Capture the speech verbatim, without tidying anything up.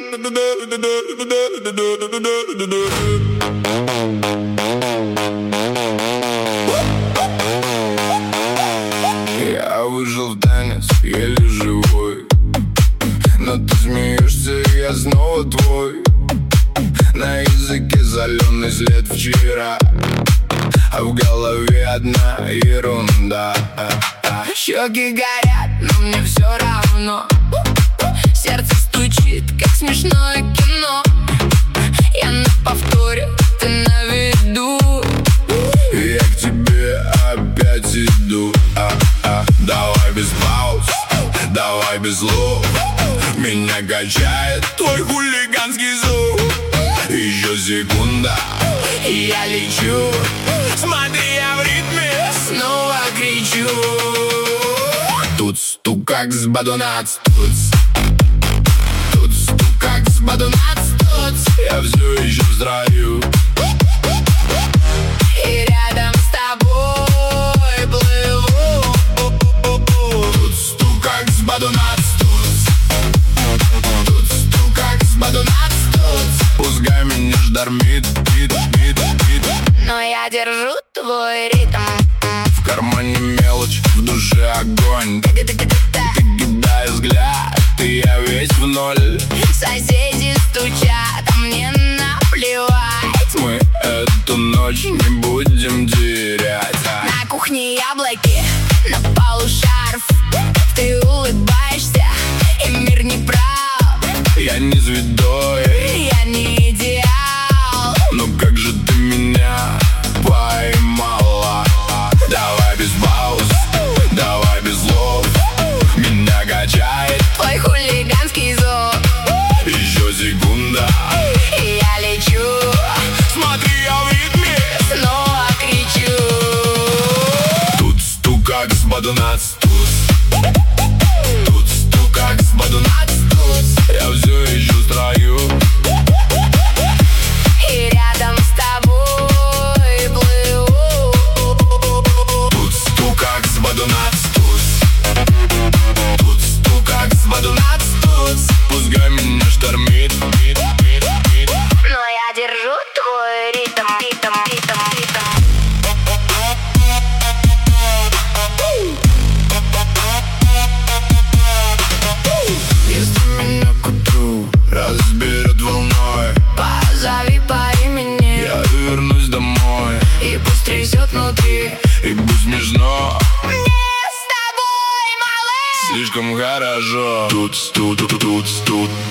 Я выжил в танец, еле живой, но ты смеешься, и я снова твой. На языке соленый след вчера, а в голове одна ерунда. Щеки горят, но мне все равно. Сердце стучит, как смешное кино. Я на повторе, ты на виду. Я к тебе опять иду. а, а, Давай без пауз, давай без слов. Меня качает твой хулиганский звук. Еще секунда, И я лечу, смотри, я в ритме, снова кричу. тут стук как с бадунац, тут Тут стук как с бадунац, тут я все еще в строю. И рядом с тобой плыву. Тут стук как с бадунац, тут Тут стук как с бадунац, тут пускай меня штормит, бит, бит, бит. Но я держу твой ритм. В кармане мелочь, в душе огонь. Ты кидай взгляд, и я весь в ноль. Соседи стучат, а мне наплевать. Мы эту ночь не будем терять. На кухне яблоки, на полу шарф. Ты улыбаешься, и мир не прав. Я не звездой, Я не идеал. но как же ты меня поймала? Давай без пауз, давай без слов. Меня качает Твой хулиганский зов. еще секунда. И я лечу, Смотри, я в ритме, снова кричу. тут стук как с бадунац, тут Тут стук как с бадунац, тут я все еще в строю. И рядом с тобой плыву. Тут стук как с бадунац, тут Тут стук как с бадунац, тут пускай меня штормит, бит, бит, бит. Но я держу твой ритм, ритм, ритм, ритм. Если меня к утру разберет волной, Позови по имени, я вернусь домой. и пусть трясет внутри. И будет смешно, Мне с тобой, малыш. слишком хорошо. Тут, тут, тут, тут, тут